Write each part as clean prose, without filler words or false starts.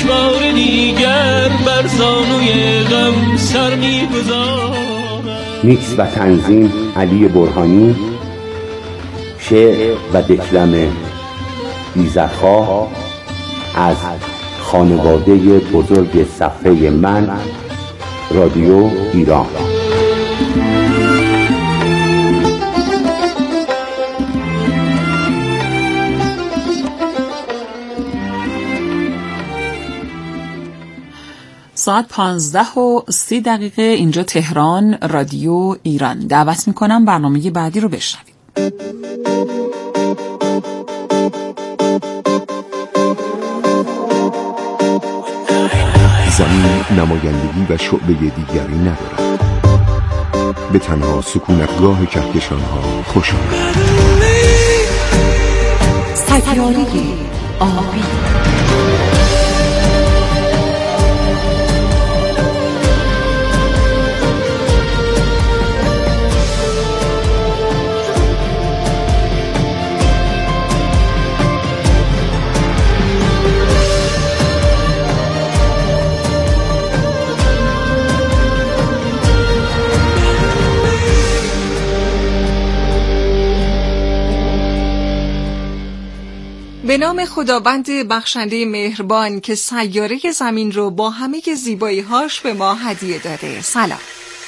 بار دیگر بر زانوی غم سر می‌گذارم. میکس و تنظیم علی برهانی. شعر و دکلم ایزدخواه از خانواده بزرگ صفحه من، رادیو ایران. ساعت 15:30 اینجا تهران، رادیو ایران. دعوت میکنم برنامه بعدی رو بشنوید. زمین نمایندگی و شعبه دیگری ندارد، به تنها سکونتگاه کهکشان‌ها خوش آمد. سیاره آبی. به نام خداوند بخشنده مهربان که سیاره زمین رو با همه زیبایی‌هاش به ما هدیه داده. سلام.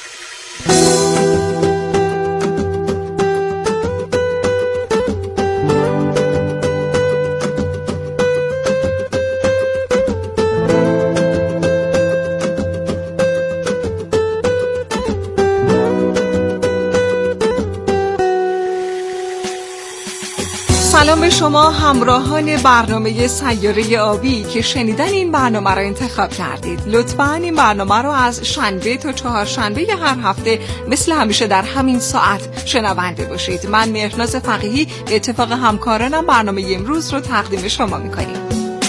سلام به شما همراهان برنامه سیاره آبی که شنیدن این برنامه را انتخاب کردید. لطفاً این برنامه را از شنبه تا چهارشنبه هر هفته مثل همیشه در همین ساعت شنونده باشید. من مهرناز فقیهی به اتفاق همکارانم برنامه امروز رو تقدیم شما می‌کنیم.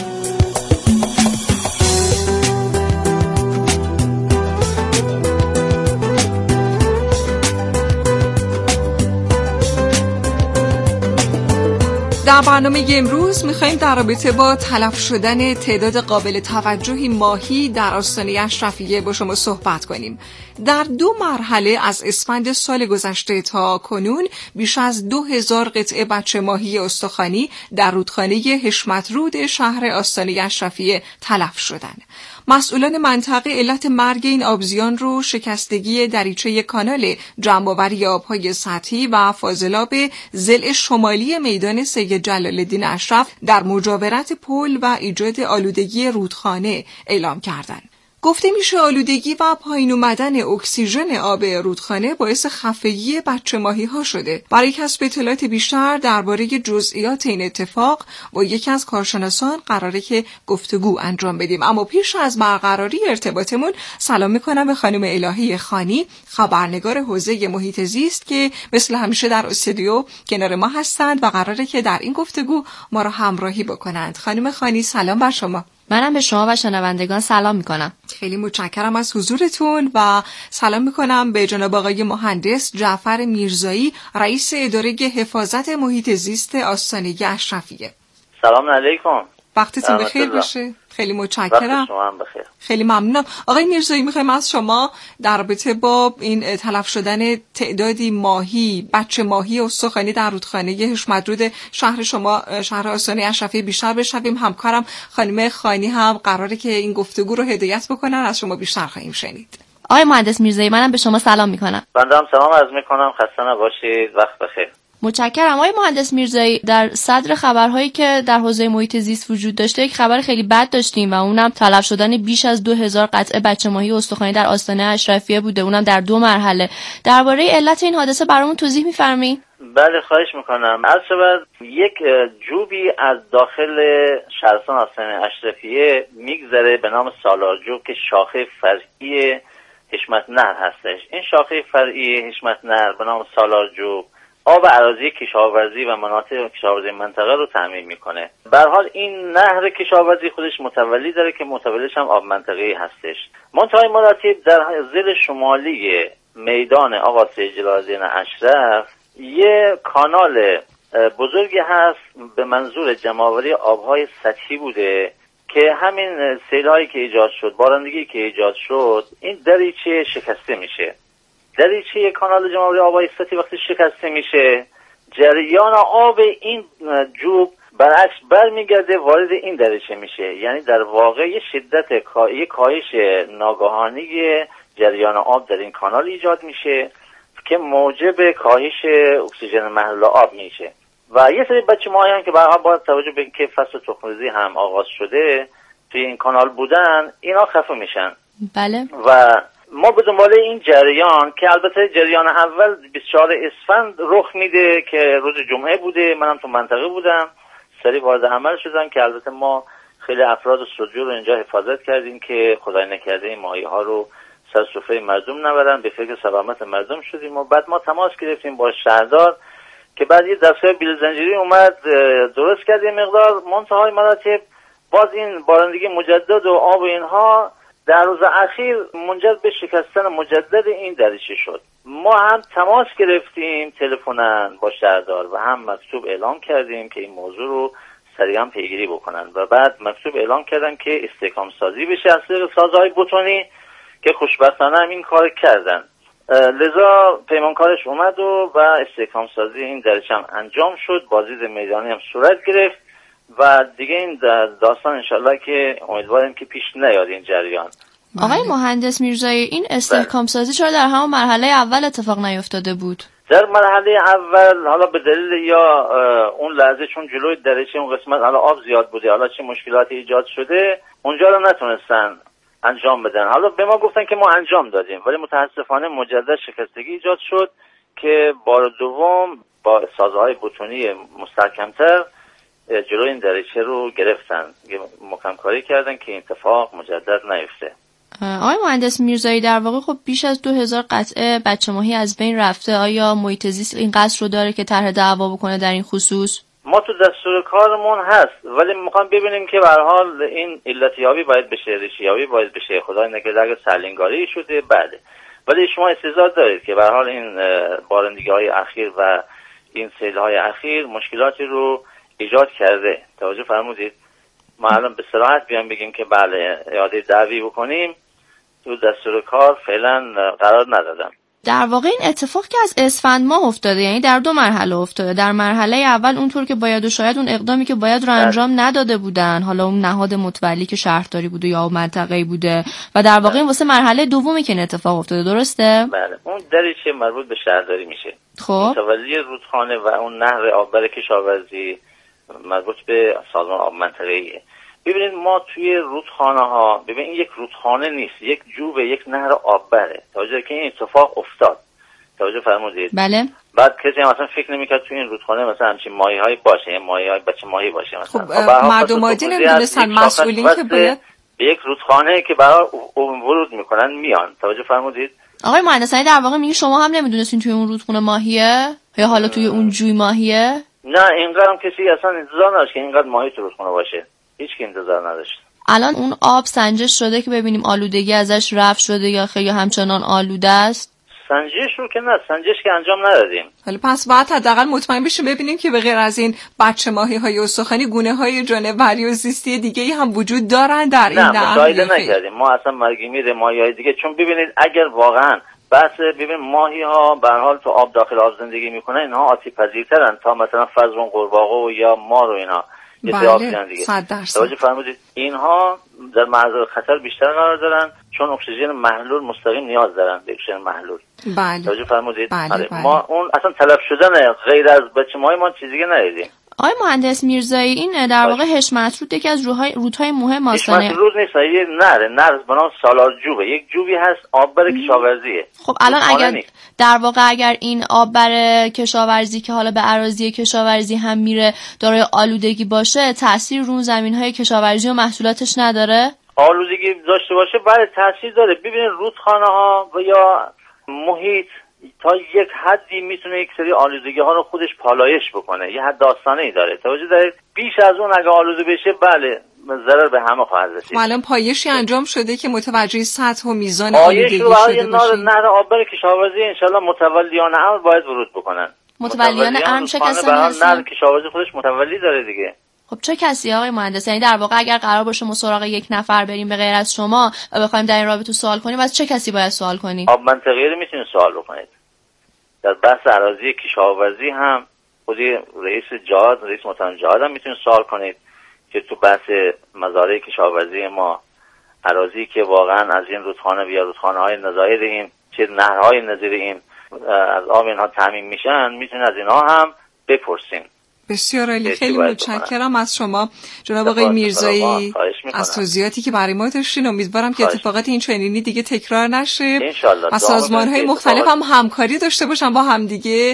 در برنامه امروز می‌خوایم در رابطه با تلف شدن تعداد قابل توجهی ماهی در آستانه اشرفیه با شما صحبت کنیم. در 2 مرحله از اسفند سال گذشته تا کنون بیش از 2000 قطعه بچه ماهی استخوانی در رودخانه حشمترود شهر آستانه اشرفیه تلف شدند. مسئولان منطقه علت مرگ این آبزیان رو شکستگی دریچه کانال جمع‌آوری آب‌های سطحی و فاضلاب ضلع شمالی میدان سید جلال‌الدین اشرف در مجاورت پل و ایجاد آلودگی رودخانه اعلام کردند. گفته میشه آلودگی و پایین اومدن اکسیژن آب رودخانه باعث خفگی بچه ماهی ها شده. برای کسب اطلاعات بیشتر درباره جزئیات این اتفاق با یکی از کارشناسان قراره که گفتگو انجام بدیم. اما پیش از برقراری ارتباطمون سلام میکنم به خانم الهی خانی، خبرنگار حوزه محیط زیست که مثل همیشه در استودیو کنار ما هستند و قراره که در این گفتگو ما را همراهی بکنند. خانم خانی سلام بر شما. منم به شما و شنوندگان سلام میکنم. خیلی متشکرم از حضورتون و سلام میکنم به جناب آقای مهندس جعفر میرزایی، رئیس اداره حفاظت محیط زیست آستانه اشرفیه. سلام علیکم. وقتتون بخیر باشه. خیلی متشکرم. وقت شما هم بخیر. خیلی ممنونم. آقای میرزایی میخوایم از شما در رابطه با این تلف شدن تعدادی ماهی، بچه ماهی استخوانی در رودخانه حشمترود شهر شما، شهر آستانه اشرفیه بیشتر بشنویم. همکارم خانم خانی هم قراره که این گفتگو رو هدایت بکنن، از شما بیشتر خواهیم شنید. آقای مهندس میرزایی منم به شما سلام میکنم. بنده هم سلام عرض میکنم. خسته نباشید. وقت بخیر. متشکرم. آقای مهندس میرزایی، در صدر خبرهایی که در حوزه محیط زیست وجود داشته یک خبر خیلی بد داشتیم و اونم تلف شدن بیش از 2000 قطعه بچه ماهی استخوانی در آستانه اشرفیه بوده، اونم در 2 مرحله. درباره علت این حادثه برامون توضیح می‌فرمایید؟ بله خواهش میکنم. عرض یک جوبی از داخل شهرستان آستانه اشرفیه میگذره به نام سالارجوب که شاخه فرعی حشمت نهر هستش. این شاخه فرعی حشمت نهر به نام سالارجوب آب اراضی کشاورزی و مناطق کشاورزی منطقه رو تامین میکنه. به هر حال این نهر کشاورزی خودش متولی داره که متولیش هم آب منطقه‌ای هستش. منتهای مراتب در ضلع شمالی میدان آقا سید جلال‌الدین اشرف یه کانال بزرگی هست به منظور جمع‌آوری آبهای سطحی بوده که همین سیل‌هایی که ایجاد شد، بارندگی که ایجاد شد، این دریچه شکسته میشه. دریچه کانال جمهوری آبای سطحی وقتی شکسته میشه، جریان آب این جوب برعکس برمیگرده وارد این دریچه میشه. یعنی در واقع یه شدت یه کاهش ناگهانی جریان آب در این کانال ایجاد میشه که موجب کاهش اکسیژن محلول آب میشه. و یه سری بچه ماهیان که برای با توجه به اینکه فصل تخم‌ریزی هم آغاز شده توی این کانال بودن، اینا خفه میشن. بله. و ما به دنبال این جریان که البته جریان اول 24 اسفند رخ میده که روز جمعه بوده، منم تو منطقه بودم، سریع وارد عمل شدم که البته ما خیلی افراد سودجو رو اینجا حفاظت کردیم که خدای نکرده این ماهی ها رو سر سفره مردم نبرن، به فکر سلامت مردم شدیم. و بعد ما تماس گرفتیم با شهردار که بعد یه دستگاه بیل زنجیری اومد درست کرد یه مقدار، منتهای مراتب باز این بارندگی مجدد و آب اینها در روز اخیر منجر به شکستن مجدد این دریچه شد. ما هم تماس گرفتیم تلفناً با شهردار و هم مکتوب اعلام کردیم که این موضوع رو سریعا پیگیری بکنن و بعد مکتوب اعلام کردن که استحکام سازی بشه از طریق سازهای بتونی که خوشبختانه هم این کار کردن. لذا پیمانکارش اومد و استحکام سازی این دریچه هم انجام شد، بازدید میدانی هم صورت گرفت و دیگه این داستان انشالله که امیدواریم که پیش نیاد این جریان. آقای مهندس میرزایی، این استحکام سازی چرا در همون مرحله اول اتفاق نیفتاده بود؟ در مرحله اول حالا به دلیل یا اون لحظه چون جلوی دریچه اون قسمت حالا آب زیاد بوده، حالا چه مشکلاتی ایجاد شده اونجا رو نتونستن انجام بدن. حالا به ما گفتن که ما انجام دادیم، ولی متاسفانه مجدد شکستگی ایجاد شد که بار دوم با سازهای بتونی مستحکمتر جلوی این دریچه رو گرفتن، محکم کاری کردن که این اتفاق مجدد نیفته. آقای مهندس میرزایی، در واقع خب بیش از 2000 قطعه بچه ماهی از بین رفته. آیا محیط زیست این قصد رو داره که طرح دعوا بکنه در این خصوص؟ ما تو دستور کارمون هست، ولی میخوام ببینیم که به هر حال این علتیابی باید بشه، ریشه‌یابی باید بشه. خدای نکرده اگه سرلنگاری شده بله، ولی شما استعداد دارید که به هر حال این بارندگی‌های اخیر و این سیل‌های اخیر مشکلاتی رو ایجاد کرده. توجه فرمودید؟ ما الان به صراحت بیان بگیم که بله اعاده دعوی بکنیم تو دستور کار فعلا قرار ندادم. در واقع این اتفاق که از اسفند ماه افتاده، یعنی در دو مرحله افتاده. در مرحله اول اونطور که باید و شاید اون اقدامی که باید رو انجام نداده بودن، حالا اون نهاد متولی که شهرداری بوده یا منطقه‌ای بوده، و در واقع این واسه مرحله دومی که این اتفاق افتاده. درسته؟ بله، اون دریچه مربوط به شهرداری میشه. خب متولی رودخانه و اون نهر آببر کشاورزی مربوط به سازمان آب منطقه‌ایه. ببینید ما توی رودخانه ها، ببین این یک رودخانه نیست، یک جوب، یک نهر آببره. توجه که این اتفاق افتاد. توجه فرمودید؟ بله. بعد کسی هم اصلا فکر نمی‌کرد توی این رودخانه مثلا همچین ماهی‌هایی باشه، ماهی‌های بچه ماهی باشه مثلا. خب مردم عادی نمی‌دونستن مسئولین که باید به یک رودخانه که برای ورود میکنن میان. توجه فرمودید؟ آقای مهندس، در واقع میگه شما هم نمیدونستین توی اون رودخانه ماهیه یا حالا توی اون جوی ماهیه؟ نه، اینقدر کسی اصلا انتظار نداشت که اینقدر ماهی تو رودخانه باشه. هیچ کی انتظار نداشت. الان اون آب سنجش شده که ببینیم آلودگی ازش رفع شده یا خیلی همچنان آلوده است؟ سنجش رو که نه، سنجش که انجام ندادیم. ولی پس باید حداقل مطمئن بشیم ببینیم که به غیر از این بچه ماهی‌های استخوانی گونه‌های جانوری و زیستی دیگه‌ای هم وجود دارن در این نهر. نه، مشاهده نکردیم ما اصلا مرگیمیر ماهی‌های دیگه. چون ببینید اگر واقعا ببین ماهی‌ها به هر حال تو آب داخل آب زندگی میکنن، اینها آسیب پذیرترن تا مثلا فرض کن قورباغه و یا مار و اینا. بله، 100%. توجه فرمودید اینها در معرض خطر بیشتر قرار دارن چون اکسیژن محلول مستقیم نیاز دارن به اکسیژن محلول. بله. توجه فرمودید؟ بله. ما اون اصلا تلف شدن غیر از بچه ماهی ما چیزی ندیدیم. آقای مهندس میرزایی، این در واقع حشمت رود یکی از رودهای مهم آستانه. حشمت رود نیست، یه نهر به نام سالار جوبه. یک جوبی هست آببر کشاورزیه. خب الان اگر این آببر کشاورزی که حالا به اراضی کشاورزی هم میره دارای آلودگی باشه، تأثیر رو زمین‌های کشاورزی و محصولاتش نداره؟ آلودگی داشته باشه بله تأثیر داره. ببینید رودخانه‌ها و یا محیط تا یک حدی میتونه یک سری آلودگی ها رو خودش پالایش بکنه، یه حد داستانه‌ای داره. توجه دارید؟ بیش از اون اگه آلوده بشه بله ضرر به همه خواهد رسید. الان پایشی انجام شده که متوجه سطح و میزان آلودگی شده باشه. نهر آببر کشاورزی انشالله متولیان امر باید ورود بکنن. متولیان امر چه کسانی هستن؟ نهر کشاورزی خودش متولی داره دیگه. خب چه کسی آقای مهندس؟ یعنی در واقع اگر قرار باشه ما سراغ یک نفر بریم به غیر از شما و بخوایم در این رابطه سوال کنیم، از چه کسی باید سوال کنیم؟ آب منطقه‌ای رو میتونید سوال بکنید. در بحث اراضی کشاورزی هم خودی رئیس محترم جهاد هم میتونید سوال کنید که تو بحث مزارع کشاورزی ما اراضی که واقعا از این رودخانه یا رودخانه‌های نظایر این چه نهرهای نظیر این از آب اینها تامین میشن، میتونید از اینها هم بپرسین. بسیار عالی، خیلی متشکرم از شما جناب آقای میرزایی از توضیحاتی که برای ما داشتین. امیدوارم که اتفاقات این چنینی دیگه تکرار نشه و سازمان‌های مختلف هم همکاری داشته باشن با همدیگه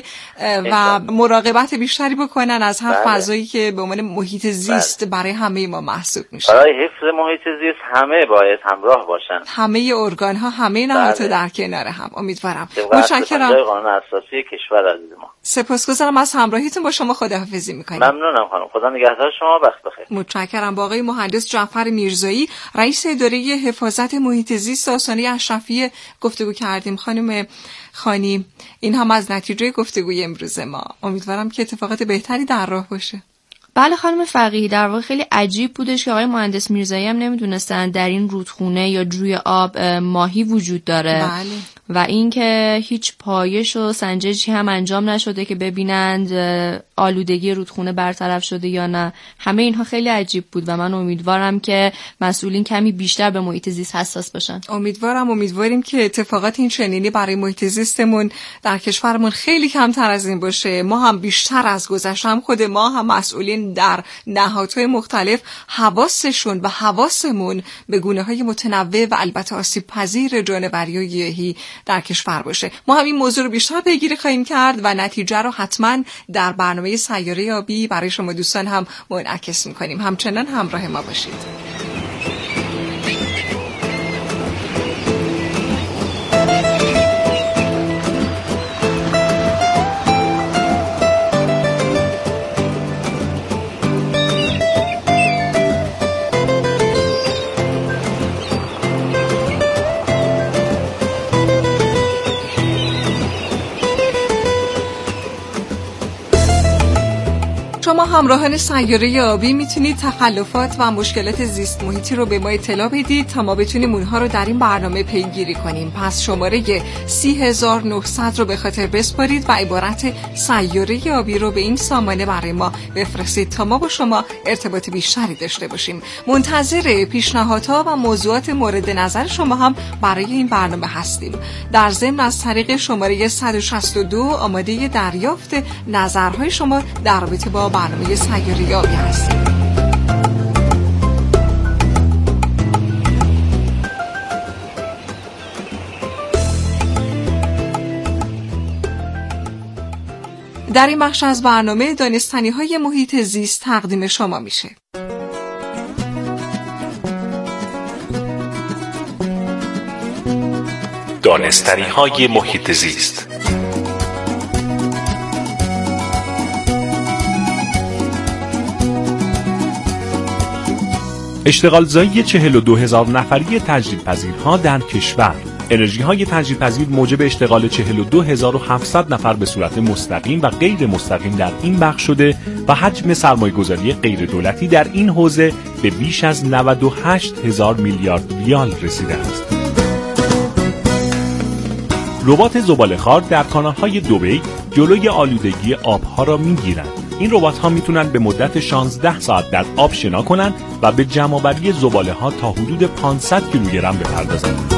و مراقبت بیشتری بکنن از هر فضایی که به عنوان محیط زیست برای همه ما محسوب میشه. برای حفظ محیط زیست همه باید همراه باشن، همه ارگان‌ها، همه نهادها در کنار هم. امیدوارم. متشکرم. قانون اساسی کشور عزیز ما. سپاسگزارم از همراهیتون با شما. خداحافظی میکنیم. ممنونم خانم. خدا نگهدار شما. وقت بخیر. متشکرم. با آقای مهندس جعفر میرزایی رئیس اداره حفاظت محیط زیست آستانه اشرفیه گفتگو کردیم. خانم خانی، این هم از نتیجه گفتگوی امروز ما. امیدوارم که اتفاقات بهتری در راه باشه. بله خانم فقیهی، در واقع خیلی عجیب بودش که آقای مهندس میرزایی هم نمیدونستن در این رودخونه یا جوی آب ماهی وجود داره. بله. و اینکه هیچ پایش و سنجشی هم انجام نشده که ببینند آلودگی رودخونه برطرف شده یا نه. همه اینها خیلی عجیب بود و من امیدوارم که مسئولین کمی بیشتر به محیط زیست حساس باشن. امیدواریم که اتفاقات این چنینی برای محیط زیستمون در کشورمون خیلی کمتر از این باشه. ما هم بیشتر از گذشته، هم خود ما هم مسئولین در نهادهای مختلف حواسشون و حواسمون به گونه‌های متنوع و البته آسیب پذیر جانوری و گیاهی در کشور باشه. ما هم این موضوع رو بیشتر پیگیری خواهیم کرد و نتیجه رو حتما در برنامه سیاره آبی برای شما دوستان هم منعکس می‌کنیم. همچنان همراه ما باشید. شما همراهان سیاره آبی میتونید تخلفات و مشکلات زیست محیطی رو به ما اطلاع بدید تا ما بتونیم اونها رو در این برنامه پیگیری کنیم. پس شماره 30900 رو به خاطر بسپارید و عبارت سیاره آبی رو به این سامانه برای ما بفرستید تا ما با شما ارتباط بیشتری داشته باشیم. منتظر پیشنهادها و موضوعات مورد نظر شما هم برای این برنامه هستیم. در ضمن از طریق شماره 162 آماده دریافت نظرهای شما در رابطه با برنامه سیاره آبی هستیم. در این بخش از برنامه دانستنی‌های محیط زیست تقدیم شما میشه. دانستنی‌های محیط زیست. اشتغالزایی 42,000 نفری تجدیدپذیرها در کشور. انرژی‌های تجدیدپذیر موجب اشتغال 42,700 نفر به صورت مستقیم و غیر مستقیم در این بخش شده و حجم سرمایه‌گذاری غیر دولتی در این حوزه به بیش از 98,000 میلیارد ریال رسیده است. ربات زباله‌خوار در کانال‌های دبی جلوی آلودگی آب‌ها را می‌گیرند. این ربات‌ها میتونن به مدت 16 ساعت در آب شنا کنن و به جمع‌آوری زباله‌ها تا حدود 500 کیلوگرم بپردازند.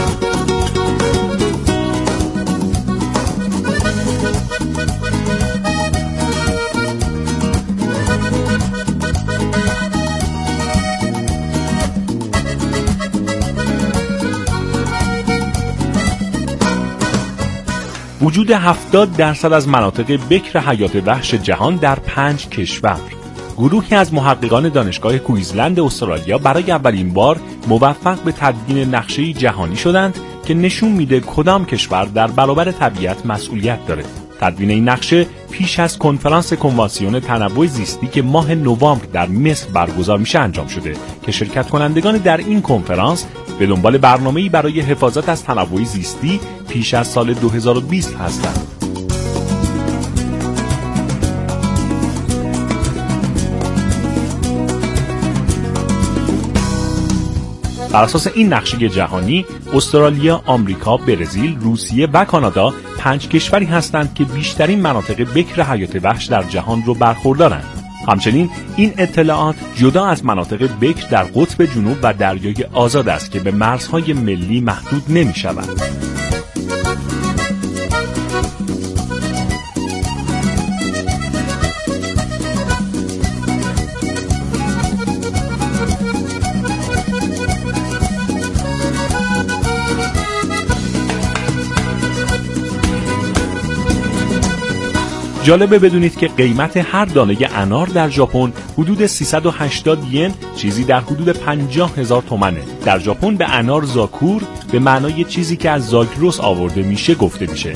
وجود 70% از مناطق بکر حیات وحش جهان در 5 کشور. گروهی از محققان دانشگاه کویزلند استرالیا برای اولین بار موفق به تدوین نقشه جهانی شدند که نشون میده کدام کشور در برابر طبیعت مسئولیت داره. تدوین این نقشه پیش از کنفرانس کنوانسیون تنوع زیستی که ماه نوامبر در مصر برگزار میشه انجام شده که شرکت کنندگان در این کنفرانس به دنبال برنامه‌ای برای حفاظت از تنوع زیستی پیش از سال 2020 هستند. بر اساس این نقشه جهانی، استرالیا، آمریکا، برزیل، روسیه و کانادا 5 کشوری هستند که بیشترین مناطق بکر حیات وحش در جهان رو برخوردارند. همچنین این اطلاعات جدا از مناطق بکر در قطب جنوب و دریای آزاد است که به مرزهای ملی محدود نمی‌شوند. جالبه بدونید که قیمت هر دانه انار در ژاپن حدود 380 ین، چیزی در حدود 50,000 تومانه. در ژاپن به انار زاکور به معنای چیزی که از زاگرس آورده میشه گفته میشه.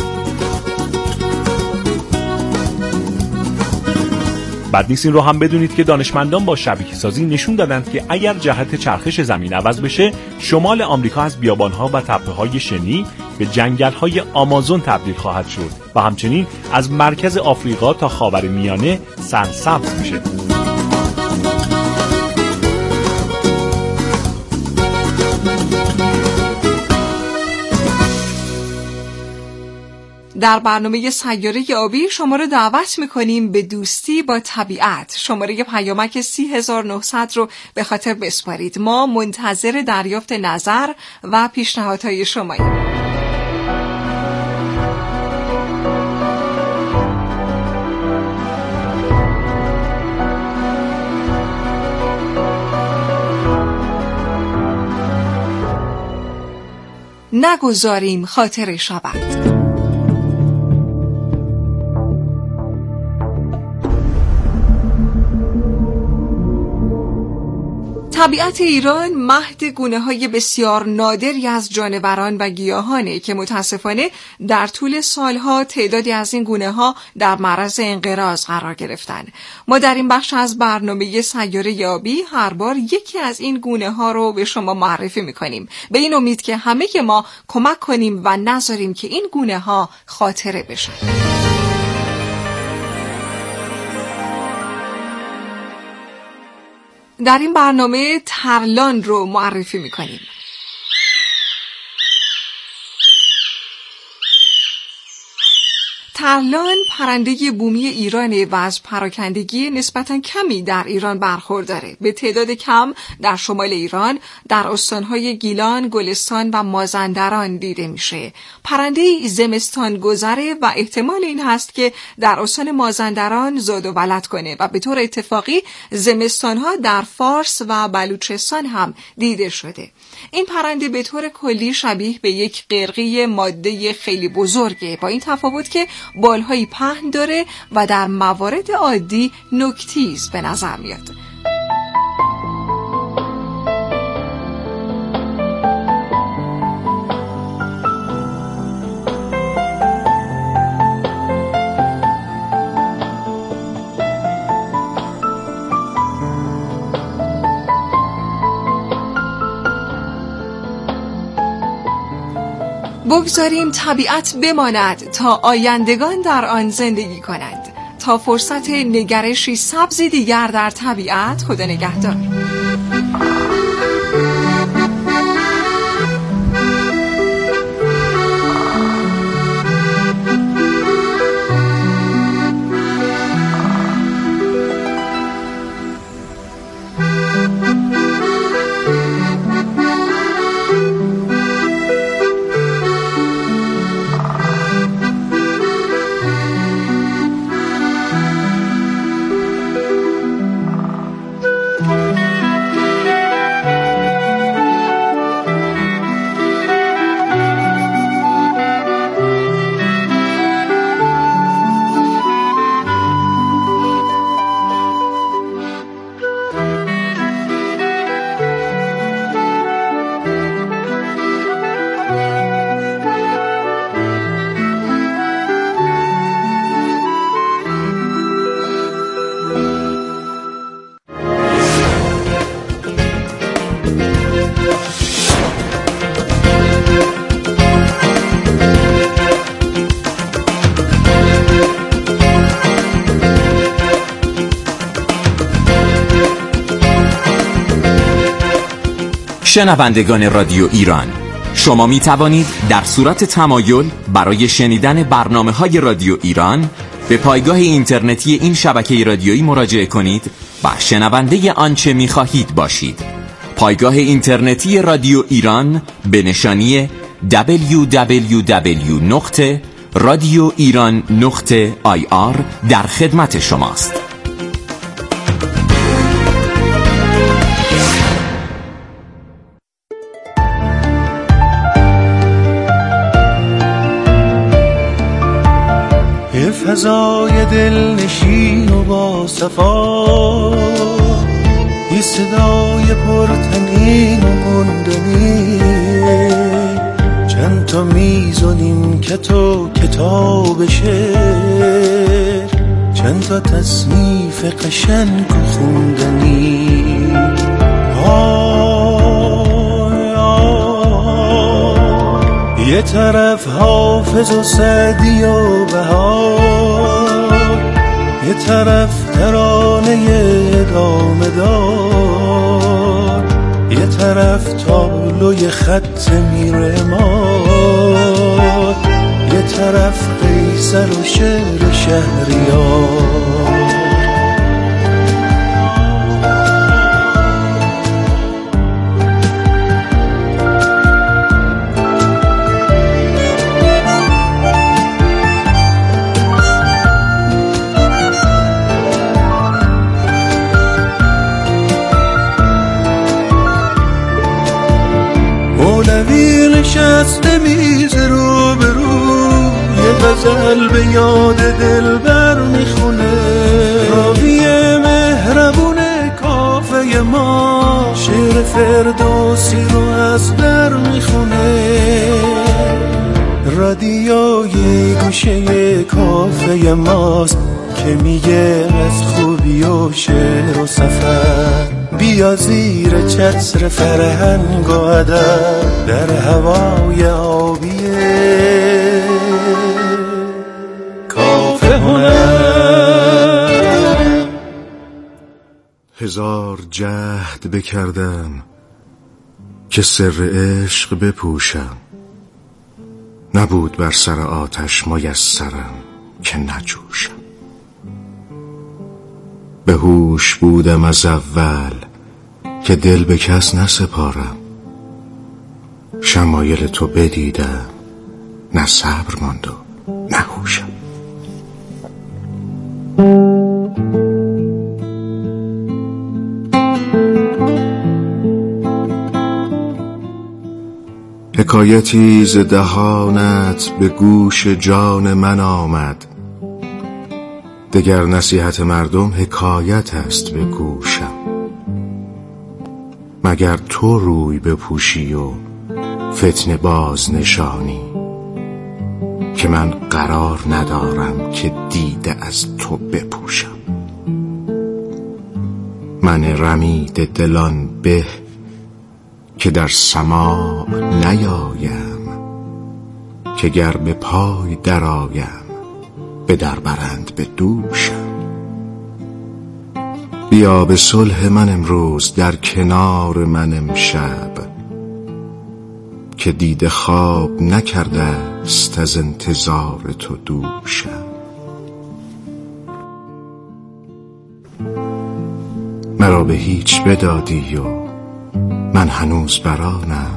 بعد نیست این رو هم بدونید که دانشمندان با شبیه سازی نشون دادند که اگر جهت چرخش زمین عوض بشه، شمال آمریکا از بیابانها و تپه‌های شنی به جنگل‌های آمازون تبدیل خواهد شد و همچنین از مرکز آفریقا تا خاورمیانه سرسبز میشه. در برنامه سیاره آبی شما رو دعوت میکنیم به دوستی با طبیعت. شماره پیامک 30900 رو به خاطر بسپارید. ما منتظر دریافت نظر و پیشنهادهای شماییم. نگذاریم خاطر شود. طبیعت ایران مهد گونه‌های بسیار نادری از جانوران و گیاهانه که متاسفانه در طول سالها تعدادی از این گونه‌ها در معرض انقراض قرار گرفتن. ما در این بخش از برنامه سیاره آبی هر بار یکی از این گونه‌ها رو به شما معرفی می‌کنیم، به این امید که همه ما کمک کنیم و نذاریم که این گونه‌ها خاطره بشن. در این برنامه ترلان رو معرفی میکنیم. ترلان پرنده بومی ایرانه و از پراکندگی نسبتاً کمی در ایران برخورداره. به تعداد کم در شمال ایران، در استانهای گیلان، گلستان و مازندران دیده میشه. پرنده زمستان گذره و احتمال این هست که در استان مازندران زاد و ولد کنه و به طور اتفاقی زمستانها در فارس و بلوچستان هم دیده شده. این پرنده به طور کلی شبیه به یک قرقی ماده خیلی بزرگه، با این تفاوت که بالهایی پهن داره و در موارد عادی نوک‌تیز به نظر میاد. بگذاریم طبیعت بماند تا آیندگان در آن زندگی کنند. تا فرصت نگرشی سبزی دیگر در طبیعت، خدا نگهدار. شنوندگان رادیو ایران، شما می توانید در صورت تمایل برای شنیدن برنامه‌های رادیو ایران به پایگاه اینترنتی این شبکه رادیویی مراجعه کنید و شنونده آنچه می خواهید باشید. پایگاه اینترنتی رادیو ایران به نشانی www.radioiran.ir در خدمت شماست. فضای دلنشین و با صفا، یه صدای پرتنین و گندنی، چند تا میزونیم که تو کتاب شعر، چند تا تصنیف قشنگ و خوندنی. یه طرف حافظ و سعدی و بهار، یه طرف ترانه ادامه دار، یه طرف تابلوی خط میرماد، یه طرف قیصر و شعر شهریار. مولوی نشسته میز رو به رو، یه غزل به یاد دلبر میخونه، راوی مهربون کافه ما شعر فردوسی رو از در میخونه. رادیوی گوشه کافه ماست که میگه از خوبی و شعر و سفر، بیا زیر چتر فرهنگ و ادب در هوای آبی کافه هنر. هزار جهد بکردم که سر عشق بپوشم، نبود بر سر آتش میسرم که نجوشم. به هوش بودم از اول که دل به کس نسپارم، شمایل تو بدیدم نه صبر ماند و نه هوشم. حکایتی ز دهانت به گوش جان من آمد، دگر نصیحت مردم حکایت است به گوشم. مگر تو روی بپوشی و فتنه باز نشانی، که من قرار ندارم که دیده از تو بپوشم. من رمید دلان به که در سماع نیایم، که گر به پای درآیم به در برند به دوشم. بیا به صلح من امروز در کنار من امشب، که دیده خواب نکرده است از انتظار تو دوشم. مرا به هیچ بدادی و من هنوز برانم،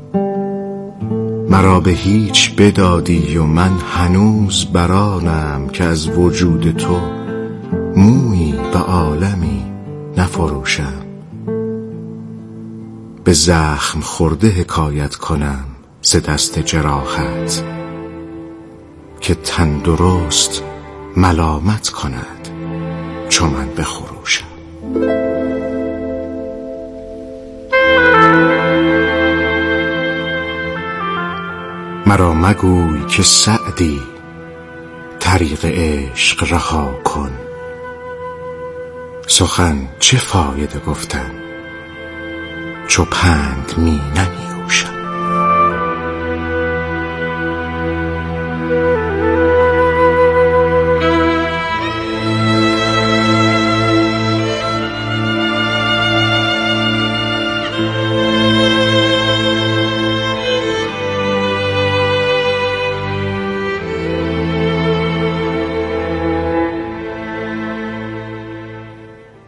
مرا به هیچ بدادی و من هنوز برانم، که از وجود تو مویی به عالمی نفروشم. به زخم خورده حکایت کنم ز دست جراحت، که تندرست ملامت کند چو من بخروشم. مرا مگوی که سعدی طریق عشق رها کن، سخن چه فایده گفتن چو پند می ننیوشم.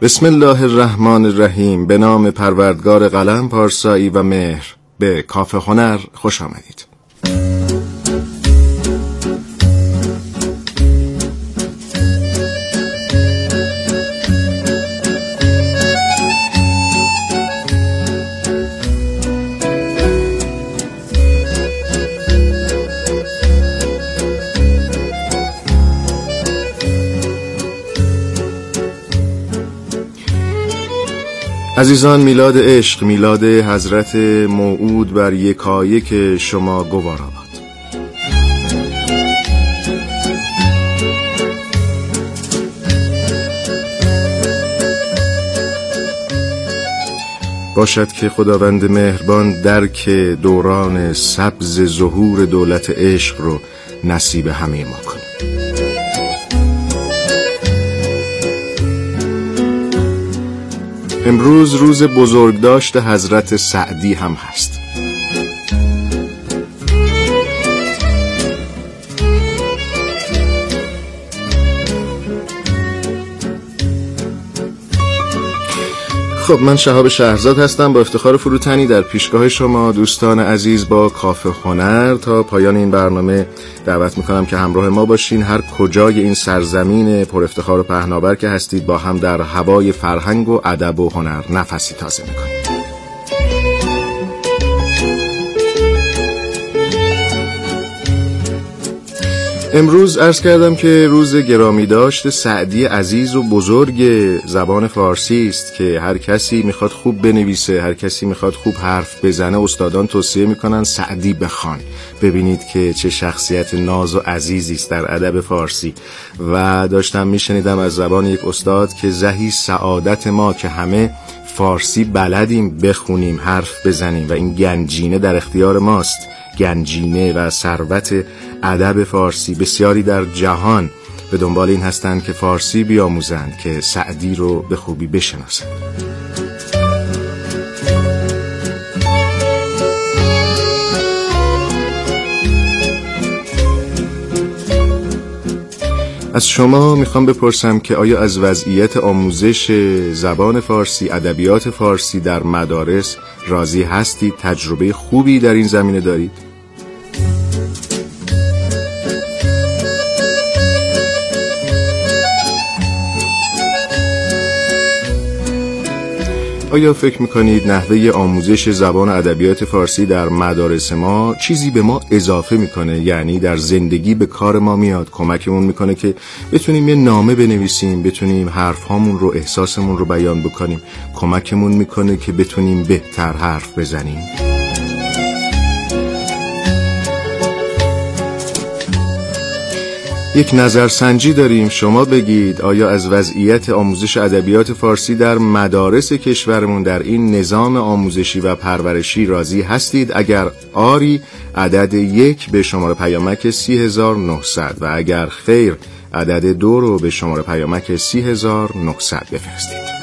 بسم الله الرحمن الرحیم. به نام پروردگار قلم، پارسایی و مهر. به کافه هنر خوش آمدید. عزیزان، میلاد عشق، میلاد حضرت موعود بر یکایک شما گوارا باد. باشد که خداوند مهربان درک دوران سبز ظهور دولت عشق رو نصیب همه ما کنه. امروز روز بزرگداشت حضرت سعدی هم هست. خب، من شهاب شهرزاد هستم، با افتخار فروتنی در پیشگاه شما دوستان عزیز با کافه هنر تا پایان این برنامه دعوت میکنم که همراه ما باشین. هر کجای این سرزمین پر افتخار و پهناور که هستید، با هم در هوای فرهنگ و ادب و هنر نفسی تازه میکنیم. امروز عرض کردم که روز گرامی داشت سعدی عزیز و بزرگ زبان فارسی است که هر کسی میخواد خوب بنویسه، هر کسی میخواد خوب حرف بزنه، استادان توصیه میکنن سعدی بخوان. ببینید که چه شخصیت ناز و عزیزی است در ادب فارسی. و داشتم میشنیدم از زبان یک استاد که زهی سعادت ما که همه فارسی بلدیم بخونیم، حرف بزنیم و این گنجینه در اختیار ماست. گنجینه و ثروت ادب فارسی. بسیاری در جهان به دنبال این هستند که فارسی بیاموزند، که سعدی رو به خوبی بشناسند. از شما میخوام بپرسم که آیا از وضعیت آموزش زبان فارسی، ادبیات فارسی در مدارس راضی هستید؟ تجربه خوبی در این زمینه دارید؟ آیا فکر میکنید نحوه آموزش زبان و ادبیات فارسی در مدارس ما چیزی به ما اضافه میکنه؟ یعنی در زندگی به کار ما میاد، کمکمون میکنه که بتونیم یه نامه بنویسیم، بتونیم حرفهامون رو، احساسمون رو بیان بکنیم، کمکمون میکنه که بتونیم بهتر حرف بزنیم؟ یک نظرسنجی داریم، شما بگید آیا از وضعیت آموزش ادبیات فارسی در مدارس کشورمون در این نظام آموزشی و پرورشی راضی هستید؟ اگر آری، عدد 1 به شماره پیامک 30900 و اگر خیر، عدد 2 رو به شماره پیامک 30900 بفرستید.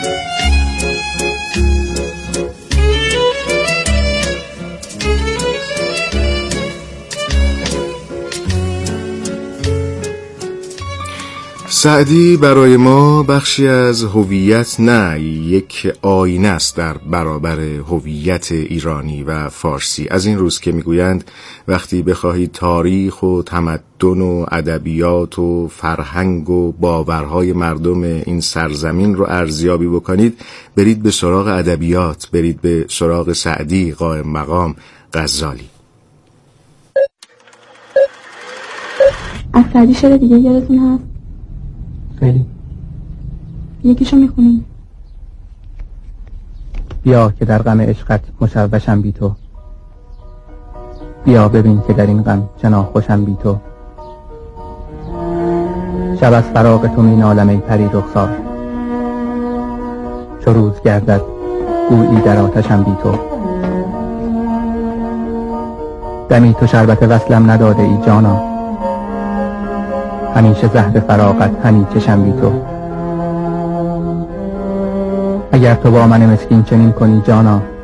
سعدی برای ما بخشی از هویت، نه یک آینه است در برابر هویت ایرانی و فارسی. از این روز که میگویند وقتی بخواهید تاریخ و تمدن و ادبیات و فرهنگ و باورهای مردم این سرزمین رو ارزیابی بکنید، برید به سراغ ادبیات، برید به سراغ سعدی، قائم مقام، غزالی. از سعدی شعر دیگه یادتون هست؟ خیلی. یکیشو میخونیم. بیا که در غم عشقت مشوشم بی تو، بیا ببین که در این غم چنان خوشم بی تو. شب از فراق تو می نالم ای پری رخسار، چو روز گردد گویی در آتشم بی تو. دمی تو شربت وصلم نداده ای جانا، همیشه زهر فراقت همی چشم بی تو. اگر تو با من مسکین چنین کنی جانا،